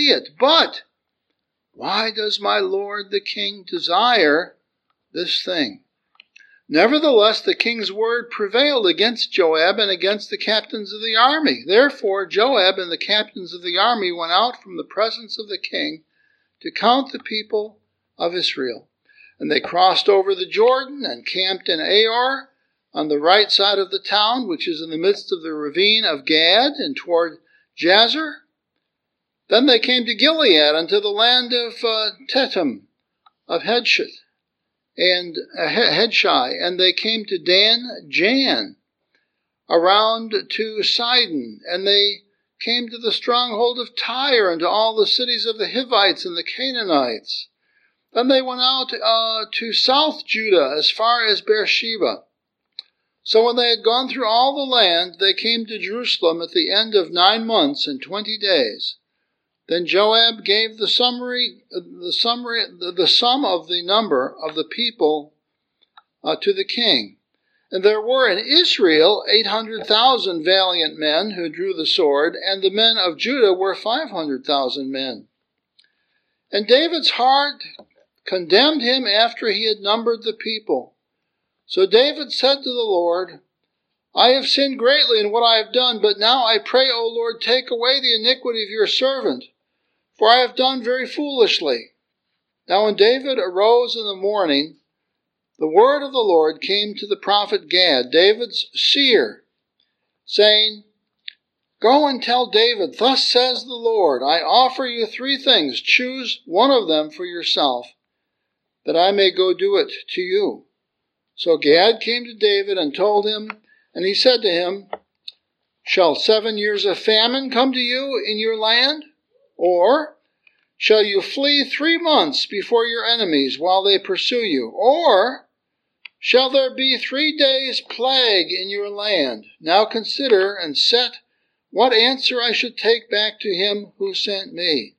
see it. But why does my lord the king desire this thing? Nevertheless, the king's word prevailed against Joab and against the captains of the army. Therefore, Joab and the captains of the army went out from the presence of the king to count the people of Israel. And they crossed over the Jordan and camped in Aor on the right side of the town, which is in the midst of the ravine of Gad and toward Jazer. Then they came to Gilead unto the land of Tetam, of Hedshith, and Hedshai, and they came to Dan Jan, around to Sidon, and they came to the stronghold of Tyre, and to all the cities of the Hivites and the Canaanites. Then they went out to South Judah, as far as Beersheba. So when they had gone through all the land, they came to Jerusalem at the end of 9 months and 20 days. Then Joab gave the sum of the number of the people to the king. And there were in Israel 800,000 valiant men who drew the sword, and the men of Judah were 500,000 men. And David's heart condemned him after he had numbered the people. So David said to the Lord, I have sinned greatly in what I have done, but now I pray, O Lord, take away the iniquity of your servant, for I have done very foolishly. Now when David arose in the morning, the word of the Lord came to the prophet Gad, David's seer, saying, Go and tell David, thus says the Lord, I offer you 3 things. Choose one of them for yourself, that I may go do it to you. So Gad came to David and told him, and he said to him, Shall 7 years of famine come to you in your land? Or shall you flee 3 months before your enemies while they pursue you? Or shall there be 3 days' plague in your land? Now consider and set what answer I should take back to him who sent me.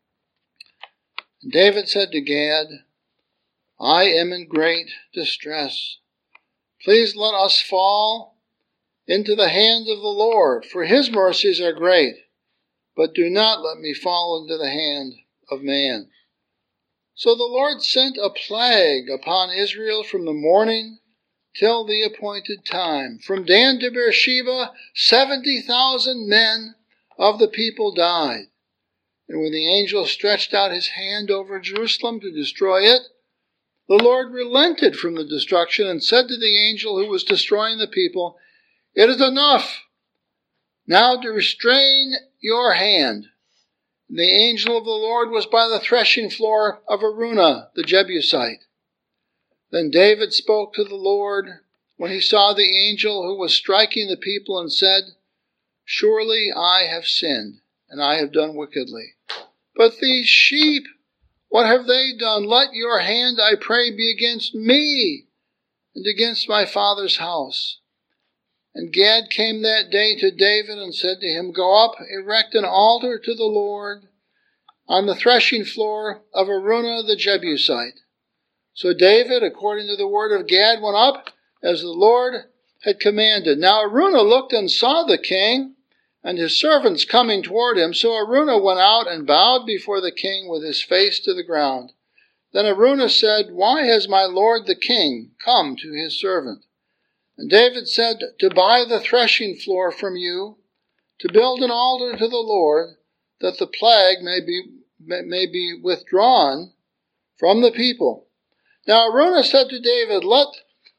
And David said to Gad, I am in great distress. Please let us fall into the hand of the Lord, for his mercies are great, but do not let me fall into the hand of man. So the Lord sent a plague upon Israel from the morning till the appointed time. From Dan to Beersheba, 70,000 men of the people died. And when the angel stretched out his hand over Jerusalem to destroy it, the Lord relented from the destruction and said to the angel who was destroying the people, It is enough. Now to restrain your hand. And the angel of the Lord was by the threshing floor of Araunah the Jebusite. Then David spoke to the Lord when he saw the angel who was striking the people and said, Surely I have sinned, and I have done wickedly. But these sheep, what have they done? Let your hand, I pray, be against me and against my father's house. And Gad came that day to David and said to him, Go up, erect an altar to the Lord on the threshing floor of Araunah the Jebusite. So David, according to the word of Gad, went up as the Lord had commanded. Now Araunah looked and saw the king and his servants coming toward him. So Araunah went out and bowed before the king with his face to the ground. Then Araunah said, Why has my lord the king come to his servant? And David said, To buy the threshing floor from you, to build an altar to the Lord, that the plague may be withdrawn from the people. Now Araunah said to David, Let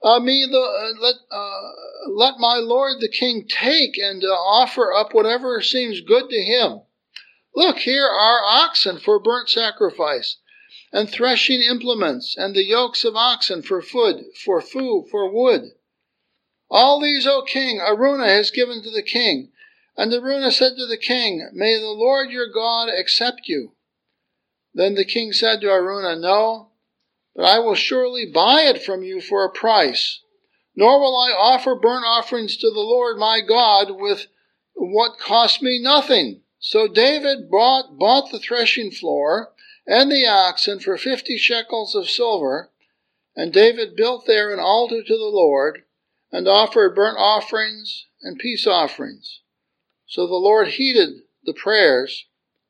my lord the king take and offer up whatever seems good to him. Look, here are oxen for burnt sacrifice, and threshing implements, and the yokes of oxen for wood. All these, O king, Araunah has given to the king. And Araunah said to the king, May the Lord your God accept you. Then the king said to Araunah, No, but I will surely buy it from you for a price. Nor will I offer burnt offerings to the Lord my God with what cost me nothing. So David bought the threshing floor and the oxen for 50 shekels of silver, and David built there an altar to the Lord, and offered burnt offerings and peace offerings. So the Lord heeded the prayers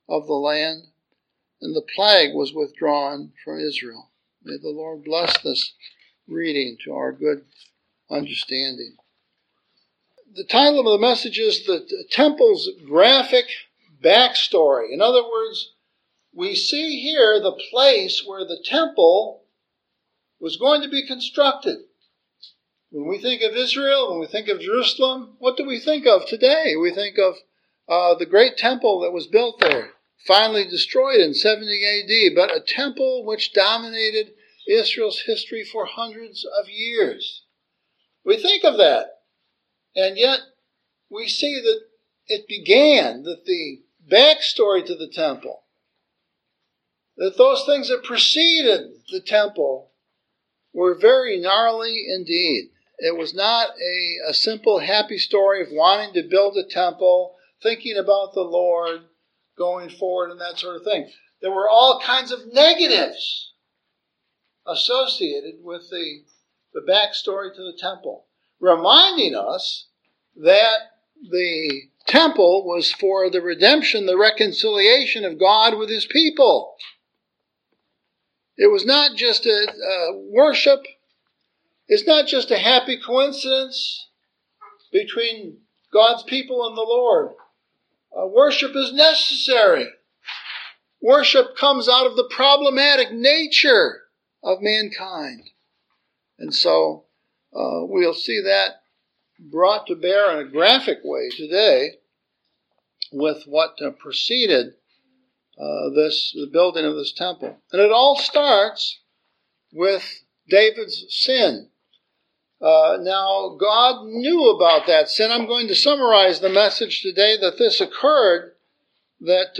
of the land, and the plague was withdrawn from Israel. May the Lord bless this reading to our good understanding. The title of the message is The Temple's Graphic Backstory. In other words, we see here the place where the temple was going to be constructed. When we think of Israel, when we think of Jerusalem, what do we think of today? We think of the great temple that was built there, finally destroyed in 70 AD, but a temple which dominated Israel's history for hundreds of years. We think of that, and yet we see that it began, that the backstory to the temple, that those things that preceded the temple were very gnarly indeed. It was not a simple happy story of wanting to build a temple, thinking about the Lord, going forward and that sort of thing. There were all kinds of negatives associated with the backstory to the temple, reminding us that the temple was for the redemption, the reconciliation of God with his people. It was not just a worship. It's not just a happy coincidence between God's people and the Lord. Worship is necessary. Worship comes out of the problematic nature of mankind. And so we'll see that brought to bear in a graphic way today with what preceded the building of this temple. And it all starts with David's sin. Now, God knew about that sin. I'm going to summarize the message today that this occurred, that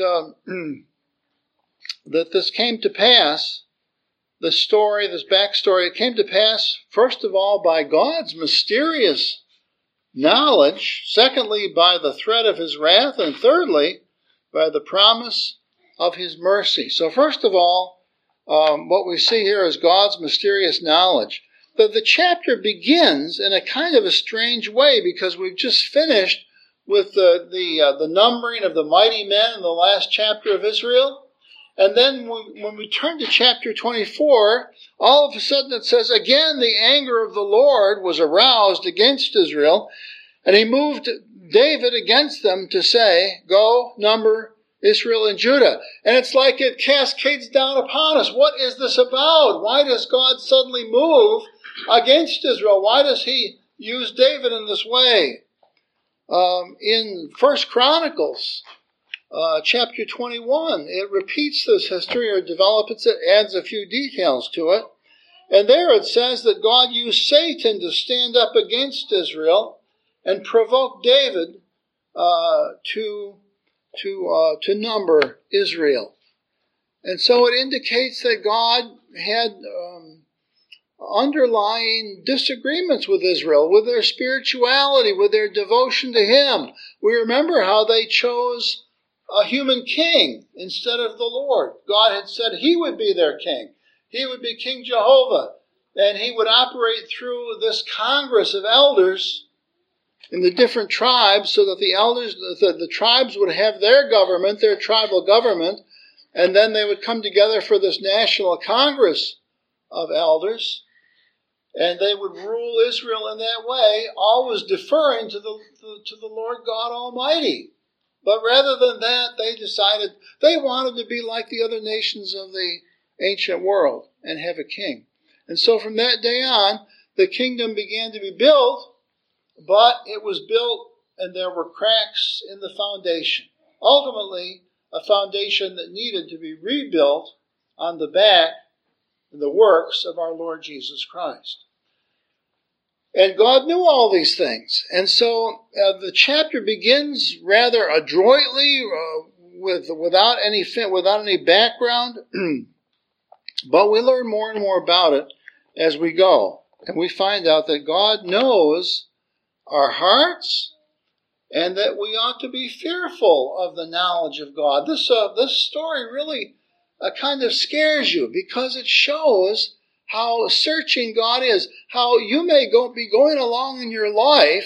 this came to pass, the story, this backstory, it came to pass, first of all, by God's mysterious knowledge, secondly, by the threat of his wrath, and thirdly, by the promise of his mercy. So first of all, what we see here is God's mysterious knowledge. The chapter begins in a kind of a strange way because we've just finished with the numbering of the mighty men in the last chapter of Israel. And then when we turn to chapter 24, all of a sudden it says, again, the anger of the Lord was aroused against Israel, and he moved David against them to say, go, number Israel and Judah. And it's like it cascades down upon us. What is this about? Why does God suddenly move against Israel? Why does he use David in this way? In 1 Chronicles, chapter 21, it repeats this history or develops it, adds a few details to it. And there it says that God used Satan to stand up against Israel and provoke David to number Israel. And so it indicates that God had underlying disagreements with Israel, with their spirituality, with their devotion to him. We remember how they chose a human king instead of the Lord. God had said he would be their king. He would be King Jehovah, and he would operate through this Congress of elders in the different tribes so that the elders, the tribes would have their government, their tribal government, and then they would come together for this national Congress of elders, and they would rule Israel in that way, always deferring to the Lord God Almighty. But rather than that, they decided they wanted to be like the other nations of the ancient world and have a king. And so from that day on, the kingdom began to be built, but it was built and there were cracks in the foundation. Ultimately, a foundation that needed to be rebuilt on the back of the works of our Lord Jesus Christ. And God knew all these things. And so the chapter begins rather adroitly, without any background, but we learn more and more about it as we go. And we find out that God knows our hearts and that we ought to be fearful of the knowledge of God. This story really kind of scares you because it shows how searching God is, how you may be going along in your life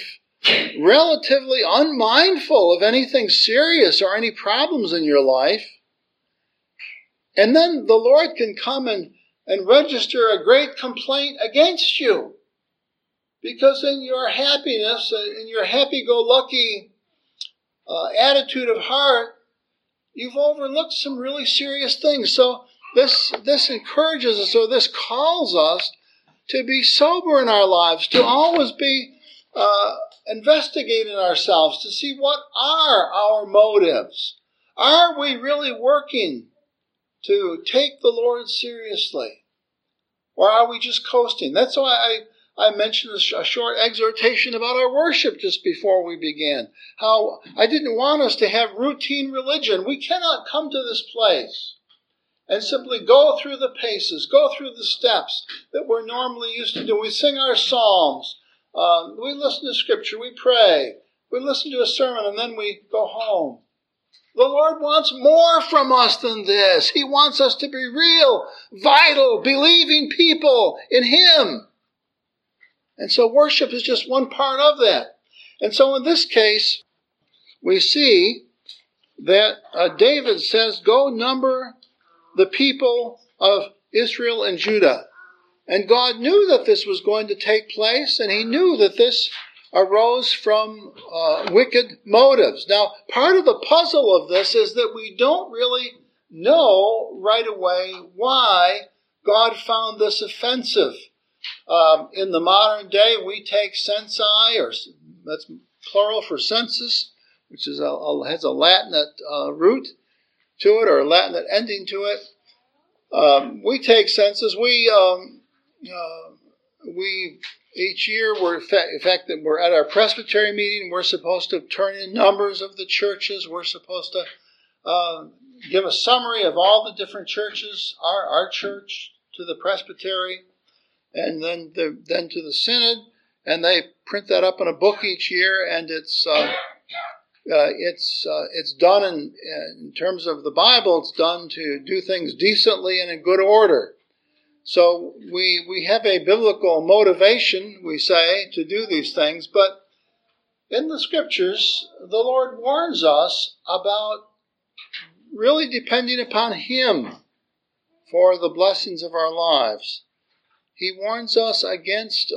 relatively unmindful of anything serious or any problems in your life. And then the Lord can come and register a great complaint against you. Because in your happiness, in your happy-go-lucky attitude of heart, you've overlooked some really serious things. So this encourages us, or this calls us to be sober in our lives, to always be investigating ourselves, to see what are our motives. Are we really working to take the Lord seriously? Or are we just coasting? That's why I mentioned a short exhortation about our worship just before we began. How I didn't want us to have routine religion. We cannot come to this place and simply go through the paces, go through the steps that we're normally used to do. We sing our psalms, we listen to Scripture, we pray, we listen to a sermon, and then we go home. The Lord wants more from us than this. He wants us to be real, vital, believing people in Him. And so worship is just one part of that. And so in this case, we see that David says, go number the people of Israel and Judah. And God knew that this was going to take place, and He knew that this arose from wicked motives. Now, part of the puzzle of this is that we don't really know right away why God found this offensive. In the modern day, we take censi, or that's plural for census, which is has a Latinate root to it, or a Latinate ending to it. We take census. We each year, we're at our presbytery meeting, we're supposed to turn in numbers of the churches. We're supposed to give a summary of all the different churches, our church, to the presbytery, and then to the synod. And they print that up in a book each year, and it's done in terms of the Bible. It's done to do things decently and in good order. So we have a biblical motivation, we say, to do these things, but in the Scriptures, the Lord warns us about really depending upon Him for the blessings of our lives. He warns us against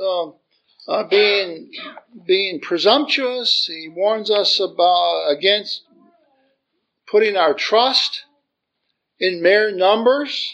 being presumptuous. He warns us against putting our trust in mere numbers.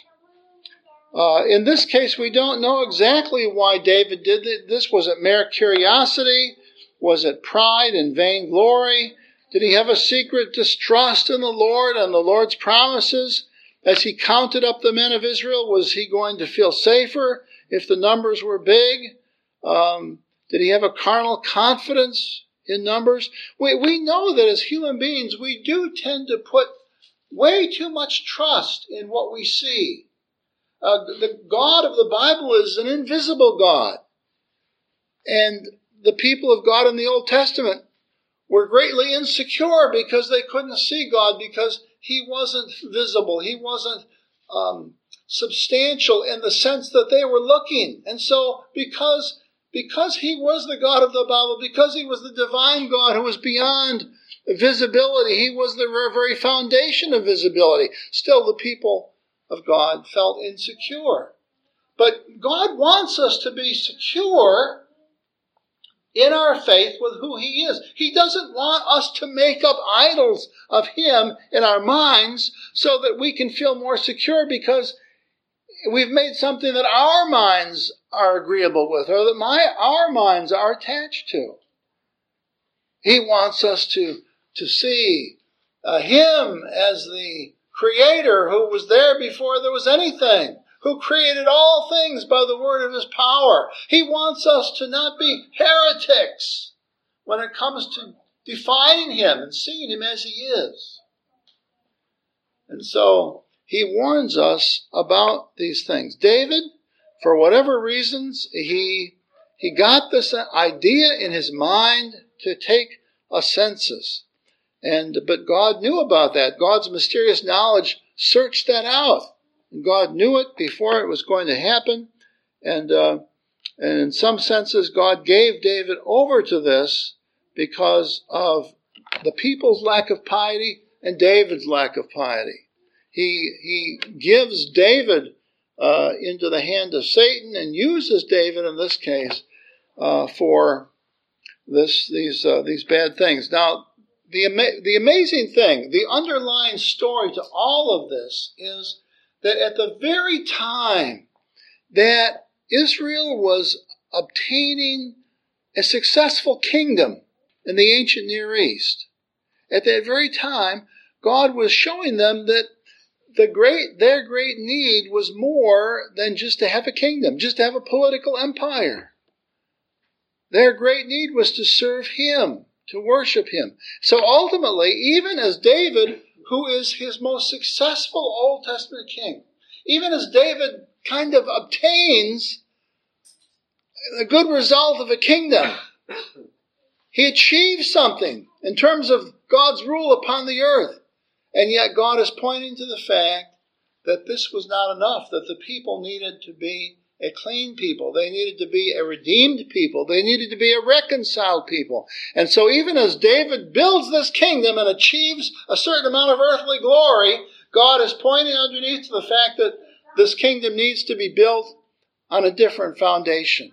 In this case, we don't know exactly why David did this. Was it mere curiosity? Was it pride and vainglory? Did he have a secret distrust in the Lord and the Lord's promises? As he counted up the men of Israel, was he going to feel safer if the numbers were big? Did he have a carnal confidence in numbers? We know that as human beings, we do tend to put way too much trust in what we see. The God of the Bible is an invisible God. And the people of God in the Old Testament were greatly insecure because they couldn't see God, because He wasn't visible. He wasn't substantial in the sense that they were looking. And so because He was the God of the Bible, because He was the divine God who was beyond visibility, He was the very foundation of visibility, still the people of God felt insecure. But God wants us to be secure in our faith with who He is. He doesn't want us to make up idols of Him in our minds so that we can feel more secure because we've made something that our minds are agreeable with, or that our minds are attached to. He wants us to see Him as the Creator who was there before there was anything, who created all things by the word of His power. He wants us to not be heretics when it comes to defining Him and seeing Him as He is. And so He warns us about these things. David, for whatever reasons, he got this idea in his mind to take a census. But God knew about that. God's mysterious knowledge searched that out. And God knew it before it was going to happen. And in some senses, God gave David over to this because of the people's lack of piety and David's lack of piety. He gives David into the hand of Satan and uses David in this case for these bad things. Now, the amazing thing, the underlying story to all of this is that at the very time that Israel was obtaining a successful kingdom in the ancient Near East, at that very time, God was showing them that their great need was more than just to have a kingdom, just to have a political empire. Their great need was to serve Him, to worship Him. So ultimately, even as David, who is his most successful Old Testament king, even as David kind of obtains the good result of a kingdom, he achieves something in terms of God's rule upon the earth. And yet God is pointing to the fact that this was not enough, that the people needed to be a clean people. They needed to be a redeemed people. They needed to be a reconciled people. And so even as David builds this kingdom and achieves a certain amount of earthly glory, God is pointing underneath to the fact that this kingdom needs to be built on a different foundation.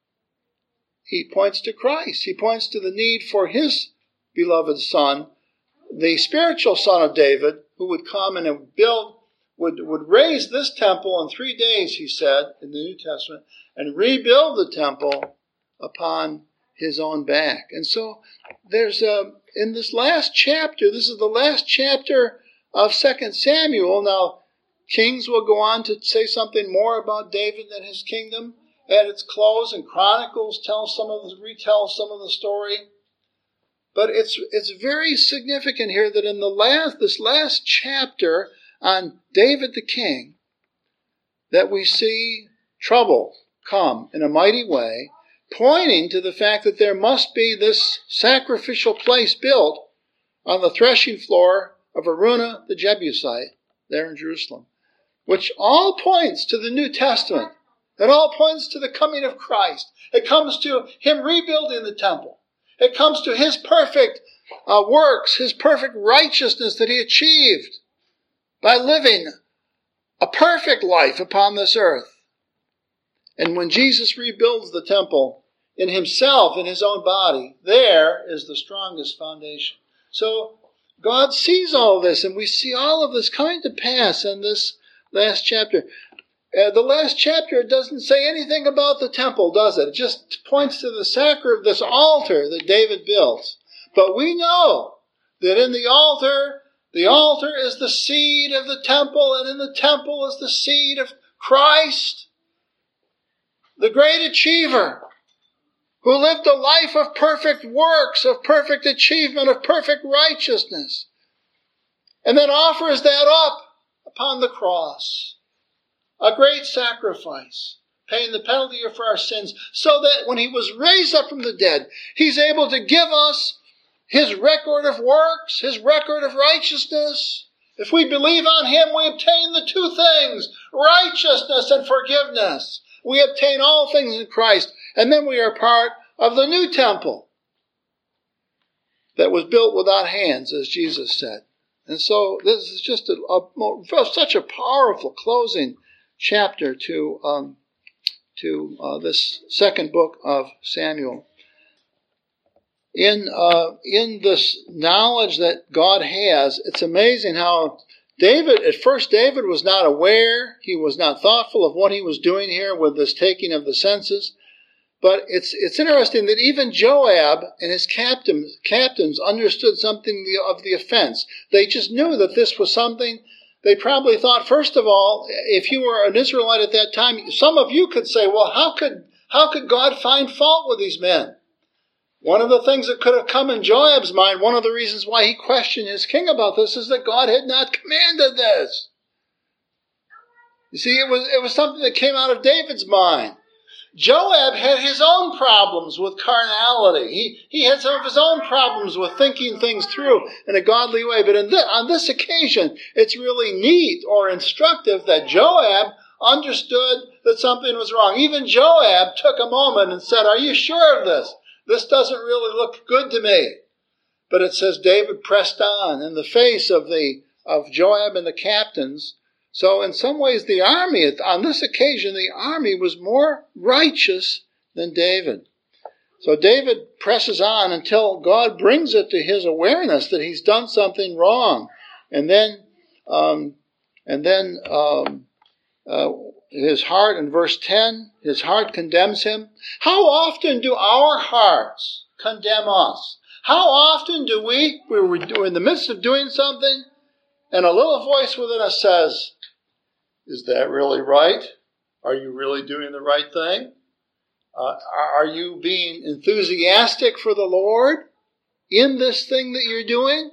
He points to Christ. He points to the need for His beloved Son, the spiritual Son of David, who would come and would raise this temple in 3 days, he said, in the New Testament, and rebuild the temple upon His own back. And so there's in this last chapter, this is the last chapter of 2 Samuel. Now, Kings will go on to say something more about David and his kingdom at its close, and Chronicles retell some of the story. But it's very significant here that in this last chapter on David the king, that we see trouble come in a mighty way, pointing to the fact that there must be this sacrificial place built on the threshing floor of Araunah the Jebusite there in Jerusalem, which all points to the New Testament. It all points to the coming of Christ. It comes to Him rebuilding the temple. It comes to His perfect works, His perfect righteousness that He achieved by living a perfect life upon this earth. And when Jesus rebuilds the temple in Himself, in His own body, there is the strongest foundation. So God sees all this, and we see all of this coming to pass in this last chapter. The last chapter doesn't say anything about the temple, does it? It just points to this altar that David builds. But we know that in the altar is the seed of the temple, and in the temple is the seed of Christ, the great achiever, who lived a life of perfect works, of perfect achievement, of perfect righteousness, and then offers that up upon the cross. A great sacrifice, paying the penalty for our sins, so that when He was raised up from the dead, He's able to give us His record of works, His record of righteousness. If we believe on Him, we obtain the two things, righteousness and forgiveness. We obtain all things in Christ, and then we are part of the new temple that was built without hands, as Jesus said. And so this is just such a powerful closing chapter to this second book of Samuel. In this knowledge that God has, it's amazing how David was not aware, he was not thoughtful of what he was doing here with this taking of the census. But it's interesting that even Joab and his captains understood something of the offense. They just knew that this was something. They probably thought, first of all, if you were an Israelite at that time, some of you could say, well, how could God find fault with these men? One of the things that could have come in Joab's mind, one of the reasons why he questioned his king about this, is that God had not commanded this. You see, it was something that came out of David's mind. Joab had his own problems with carnality. He had some of his own problems with thinking things through in a godly way. But on this occasion, it's really neat or instructive that Joab understood that something was wrong. Even Joab took a moment and said, are you sure of this? This doesn't really look good to me. But it says David pressed on in the face of Joab and the captains. So in some ways the army, on this occasion, the army was more righteous than David. So David presses on until God brings it to his awareness that he's done something wrong. And then his heart, in verse 10, his heart condemns him. How often do our hearts condemn us? How often do we're in the midst of doing something, and a little voice within us says, is that really right? Are you really doing the right thing? Are you being enthusiastic for the Lord in this thing that you're doing?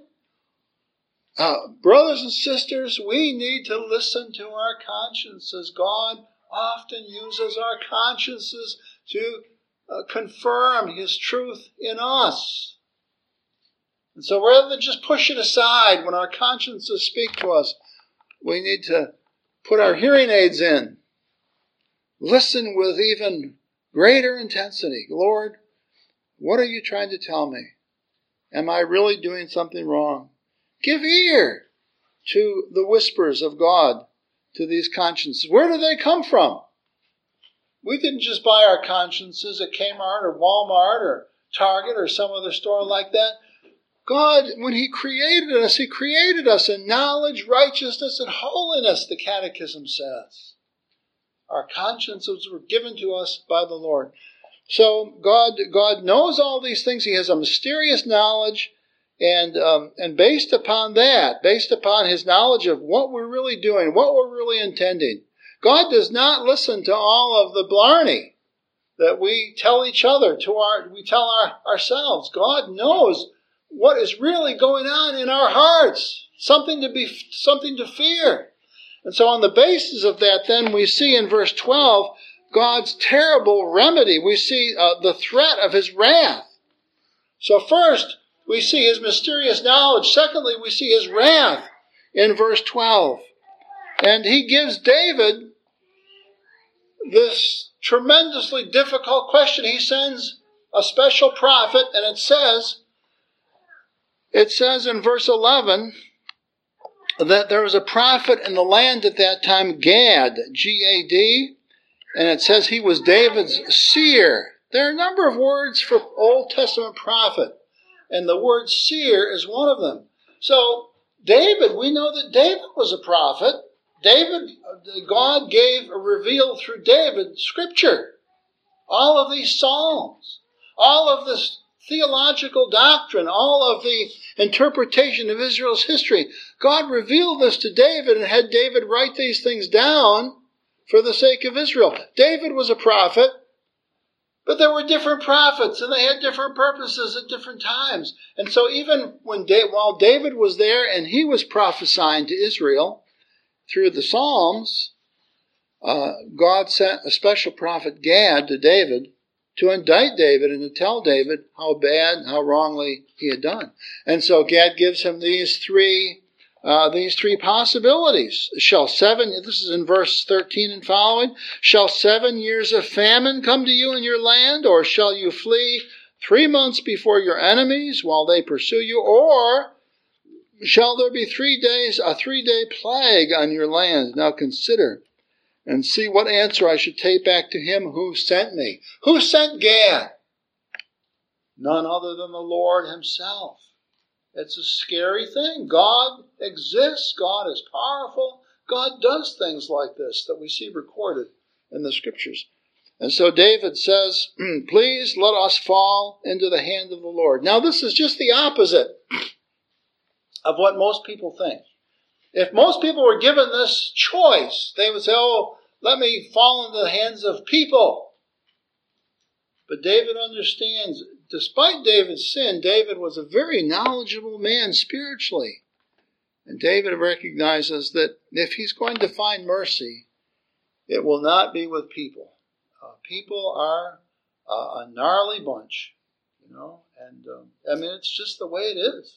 Brothers and sisters, we need to listen to our consciences. God often uses our consciences to confirm His truth in us. And so rather than just push it aside when our consciences speak to us, we need to put our hearing aids in. Listen with even greater intensity. Lord, what are you trying to tell me? Am I really doing something wrong? Give ear to the whispers of God, to these consciences. Where do they come from? We didn't just buy our consciences at Kmart or Walmart or Target or some other store like that. God, when He created us in knowledge, righteousness, and holiness, the Catechism says. Our consciences were given to us by the Lord. So God knows all these things. He has a mysterious knowledge, and based upon that, based upon His knowledge of what we're really doing, what we're really intending, God does not listen to all of the blarney that we tell each other, ourselves. God knows what is really going on in our hearts, something to fear. And so on the basis of that, then we see in verse 12 God's terrible remedy. We see the threat of His wrath. So first, we see His mysterious knowledge. Secondly, we see His wrath in verse 12. And He gives David this tremendously difficult question. He sends a special prophet, and it says in verse 11 that there was a prophet in the land at that time, Gad, G-A-D, and it says he was David's seer. There are a number of words for Old Testament prophet, and the word seer is one of them. So David, we know that David was a prophet. God revealed through David Scripture. All of these Psalms, all of this theological doctrine, all of the interpretation of Israel's history. God revealed this to David and had David write these things down for the sake of Israel. David was a prophet, but there were different prophets, and they had different purposes at different times. And so even while David was there and he was prophesying to Israel through the Psalms, God sent a special prophet, Gad, to David to indict David and to tell David how bad, how wrongly he had done. And so Gad gives him these three possibilities. This is in verse 13 and following, shall 7 years of famine come to you in your land, or shall you flee 3 months before your enemies while they pursue you, or shall there be a 3-day plague on your land? Now consider and see what answer I should take back to him who sent me. Who sent Gad? None other than the Lord Himself. It's a scary thing. God exists. God is powerful. God does things like this that we see recorded in the Scriptures. And so David says, please let us fall into the hand of the Lord. Now this is just the opposite of what most people think. If most people were given this choice, they would say, let me fall into the hands of people. But David understands, despite David's sin, David was a very knowledgeable man spiritually. And David recognizes that if he's going to find mercy, it will not be with people. People are a gnarly bunch, and it's just the way it is.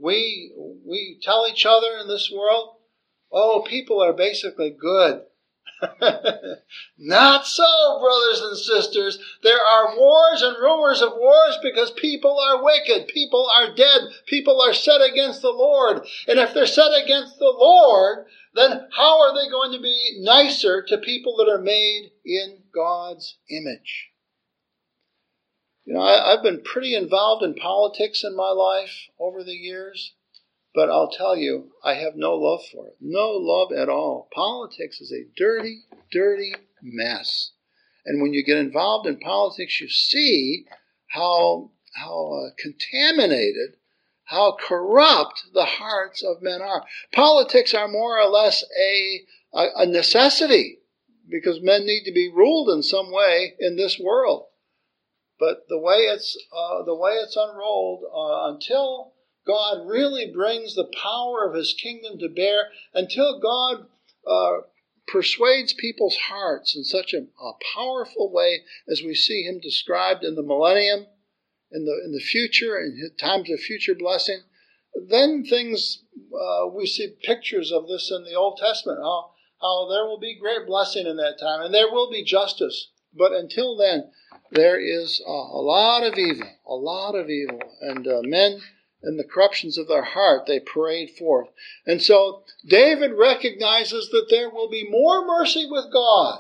We tell each other in this world, people are basically good. Not so, brothers and sisters. There are wars and rumors of wars because people are wicked. People are dead. People are set against the Lord. And if they're set against the Lord, then how are they going to be nicer to people that are made in God's image? You know, I've been pretty involved in politics in my life over the years. But I'll tell you, I have no love for it. No love at all. Politics is a dirty, dirty mess. And when you get involved in politics, you see how contaminated, how corrupt the hearts of men are. Politics are more or less a necessity because men need to be ruled in some way in this world. But the way it's unrolled until God really brings the power of his kingdom to bear, until God persuades people's hearts in such a powerful way as we see him described in the millennium, in the future, in times of future blessing, then things, we see pictures of this in the Old Testament, how there will be great blessing in that time, and there will be justice. But until then, there is a lot of evil, and men, and the corruptions of their heart, they parade forth. And so David recognizes that there will be more mercy with God.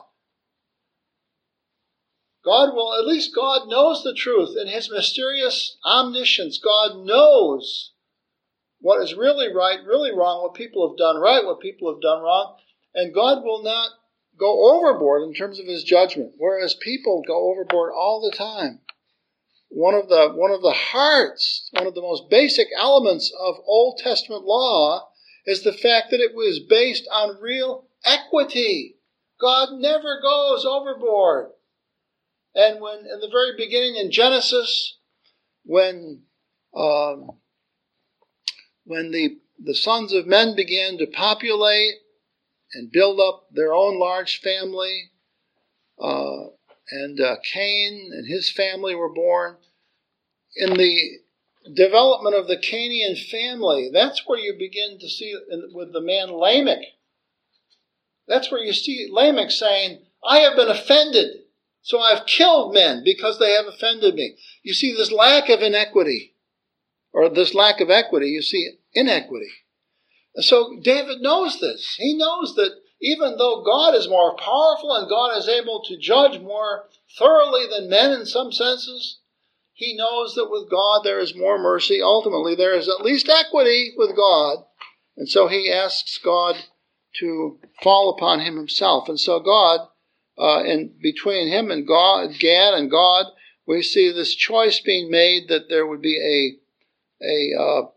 God knows the truth. In his mysterious omniscience, God knows what is really right, really wrong, what people have done right, what people have done wrong. And God will not go overboard in terms of his judgment, whereas people go overboard all the time. One of the most basic elements of Old Testament law is the fact that it was based on real equity. God never goes overboard. And when, in the very beginning in Genesis, when the sons of men began to populate and build up their own large family, and Cain and his family were born. In the development of the Cainian family, that's where you begin to see with the man Lamech. That's where you see Lamech saying, I have been offended, so I've killed men because they have offended me. You see this lack of inequity, or this lack of equity, you see inequity. And so David knows this. He knows that even though God is more powerful and God is able to judge more thoroughly than men in some senses, he knows that with God there is more mercy. Ultimately, there is at least equity with God. And so he asks God to fall upon him himself. And so God, between him and God, Gad and God, we see this choice being made that there would be a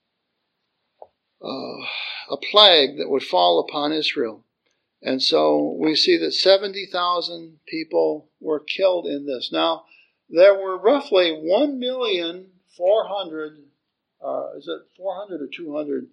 plague that would fall upon Israel. And so we see that 70,000 people were killed in this. Now, there were roughly 1,400,000, is it 400 or 200?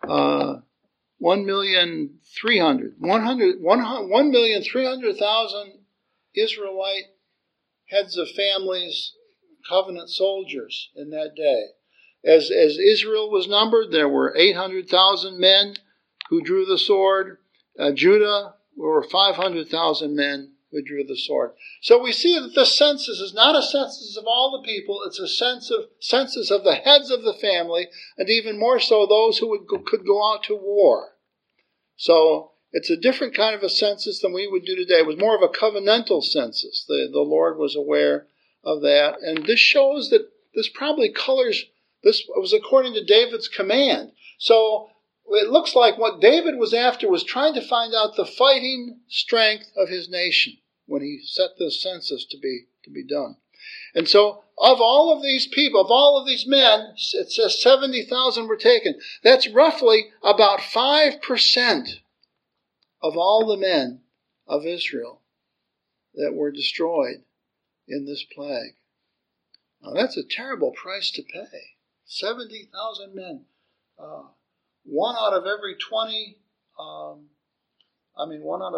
1,300,000 Israelite heads of families, covenant soldiers in that day. As Israel was numbered, there were 800,000 men who drew the sword. Judah, there were 500,000 men who drew the sword. So we see that the census is not a census of all the people, it's a census of the heads of the family, and even more so those who could go out to war. So it's a different kind of a census than we would do today. It was more of a covenantal census. The Lord was aware of that. And this shows that this probably colors, this was according to David's command. So it looks like what David was after was trying to find out the fighting strength of his nation when he set this census to be done. And so of all of these people, of all of these men, it says 70,000 were taken. That's roughly about 5% of all the men of Israel that were destroyed in this plague. Now that's a terrible price to pay. 70,000 men. One out of every 20, one out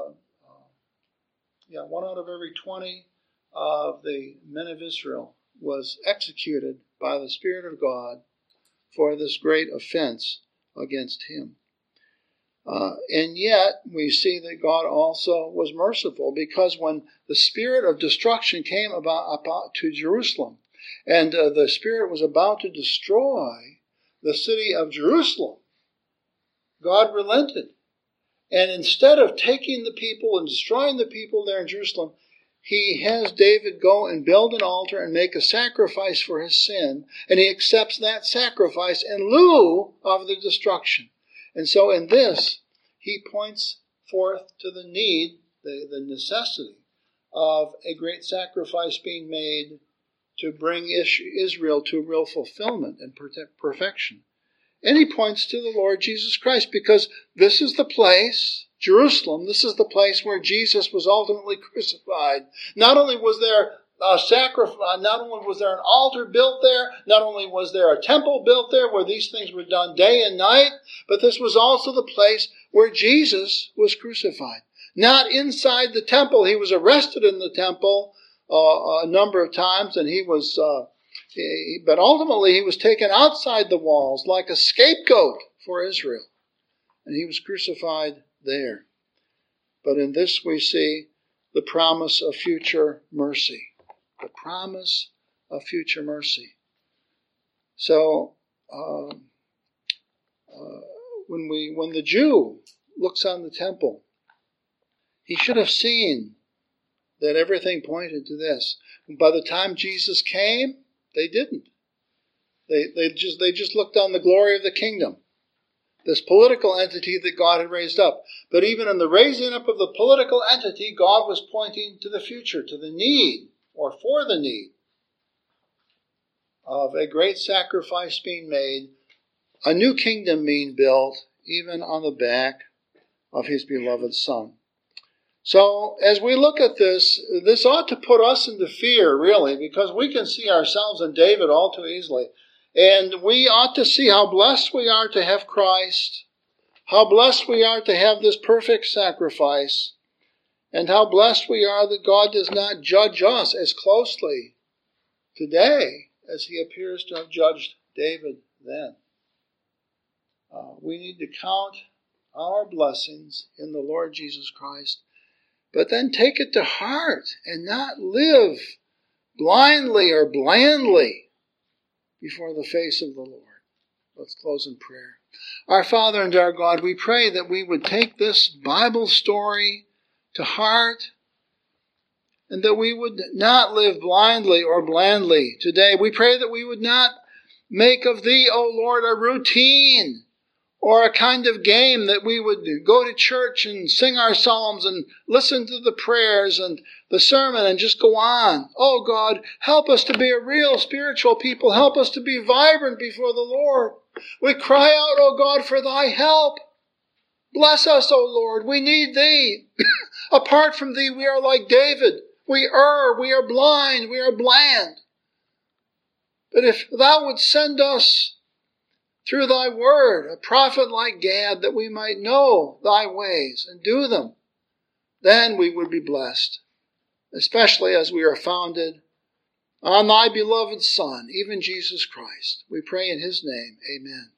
of every 20 of the men of Israel was executed by the Spirit of God for this great offense against him. And yet, we see that God also was merciful, because when the spirit of destruction came about to Jerusalem, and the spirit was about to destroy the city of Jerusalem, God relented. And instead of taking the people and destroying the people there in Jerusalem, he has David go and build an altar and make a sacrifice for his sin, and he accepts that sacrifice in lieu of the destruction. And so in this, he points forth to the need, the necessity of a great sacrifice being made to bring Israel to real fulfillment and perfection. And he points to the Lord Jesus Christ, because this is the place, Jerusalem, this is the place where Jesus was ultimately crucified. Not only was there a sacrifice, not only was there an altar built there, not only was there a temple built there where these things were done day and night, but this was also the place where Jesus was crucified. Not inside the temple. He was arrested in the temple a number of times, and but ultimately he was taken outside the walls like a scapegoat for Israel. And he was crucified there. But in this we see the promise of future mercy. The promise of future mercy. So, when the Jew looks on the temple, he should have seen that everything pointed to this. And by the time Jesus came, they didn't. They just looked on the glory of the kingdom, this political entity that God had raised up. But even in the raising up of the political entity, God was pointing to the future, to the need, or for the need, of a great sacrifice being made, a new kingdom being built, even on the back of his beloved Son. So, as we look at this ought to put us into fear, really, because we can see ourselves in David all too easily. And we ought to see how blessed we are to have Christ, how blessed we are to have this perfect sacrifice, and how blessed we are that God does not judge us as closely today as he appears to have judged David then. We need to count our blessings in the Lord Jesus Christ, but then take it to heart and not live blindly or blandly before the face of the Lord. Let's close in prayer. Our Father and our God, we pray that we would take this Bible story to heart, and that we would not live blindly or blandly today. We pray that we would not make of thee, O Lord, a routine or a kind of game, that we would go to church and sing our psalms and listen to the prayers and the sermon and just go on. Oh God, help us to be a real spiritual people. Help us to be vibrant before the Lord. We cry out, O God, for thy help. Bless us, O Lord. We need thee. Apart from thee, we are like David. We err, we are blind, we are bland. But if thou wouldst send us through thy word, a prophet like Gad, that we might know thy ways and do them, then we would be blessed, especially as we are founded on thy beloved Son, even Jesus Christ. We pray in his name, amen.